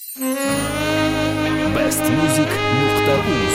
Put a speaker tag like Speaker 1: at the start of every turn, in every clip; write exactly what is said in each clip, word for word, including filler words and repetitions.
Speaker 1: best music nuqta uz.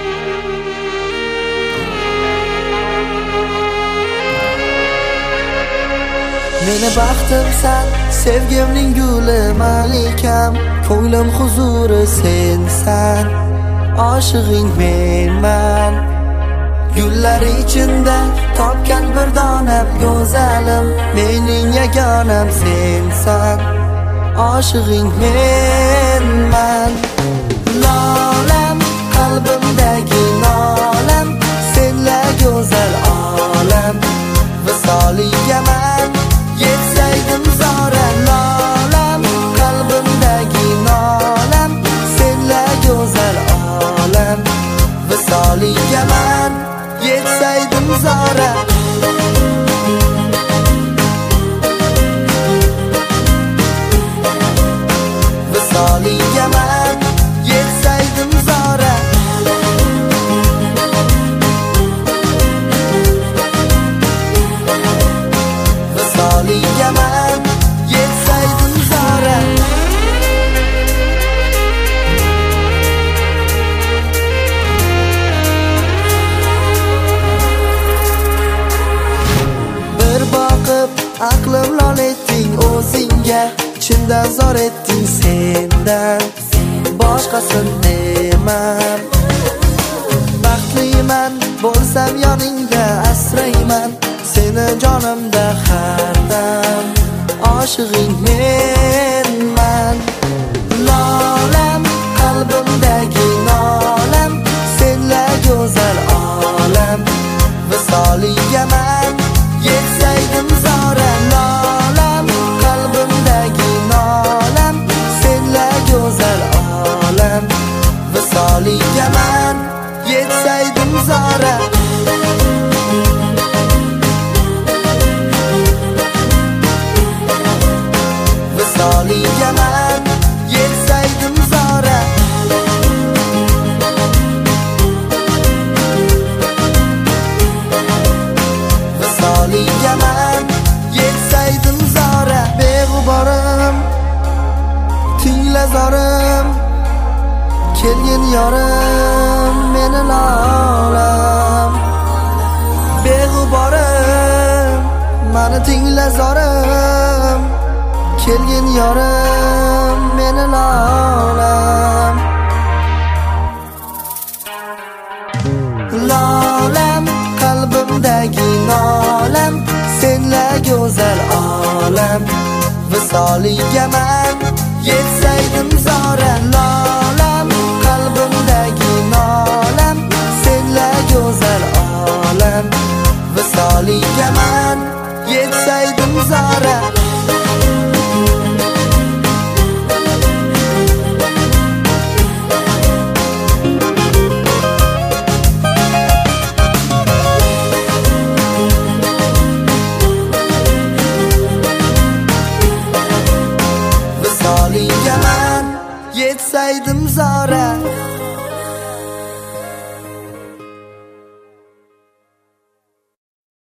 Speaker 2: Meni baxtimsan, sevgimning guli malikam, ko'nglim huzuri sensan, oshig'ing menman. Gullar ichida topgan bir donam go'zalim, mening yagonam sensan, oshig'ing menman. Lolam qalbimdagi nolam, senla go'zal olam, visoliga man yetsaydim zora. Lolam qalbimdagi nolam, senla go'zal olam, visoliga man yetsaydim zora. Visoliga man yetsaydim zora. Visoliga man yetsaydim zora. Bir boqib aqlim lol etding o'zingga, chindan zor etding sendan, boshqasin deman. Baxtliman bo'lsam yoningda asrayman, seni jonimda har dam, oshig'ing menman. Lolam qalbimdagi nolam, senla go'zal olam, visoliga man yetsaydim zora. Lolam qalbimdagi nolam, senla go'zal olam, visoliga man yetsaydim zora. Visoliga man yetsaydim zora. Visoliga man yetsaydim zora. Beg'uborim, tingla zorim, kelgin yorim, meni lolam. Beg'uborim, mani tingla zorim, kelgin yorim, meni lolam. Lolam qalbimdagi nolam, senla go'zal olam, visoliga man yetsaydim zora. Lolam qalbimdagi nolam, senla go'zal olam, visoliga man yetsaydim zora. Visoliga man yetsaydim